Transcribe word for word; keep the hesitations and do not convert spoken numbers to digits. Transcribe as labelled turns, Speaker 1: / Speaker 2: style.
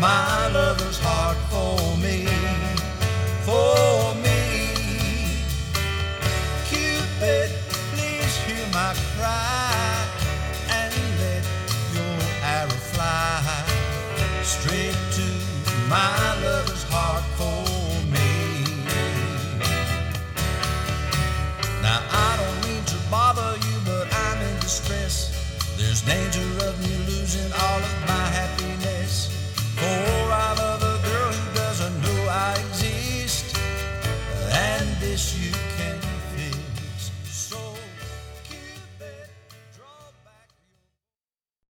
Speaker 1: my lover's heart for me, for me. Cupid, please hear my cry and let your arrow fly straight to my lover's heart for me. Now I don't mean to bother you, but I'm in distress. There's danger of me losing all of my happiness.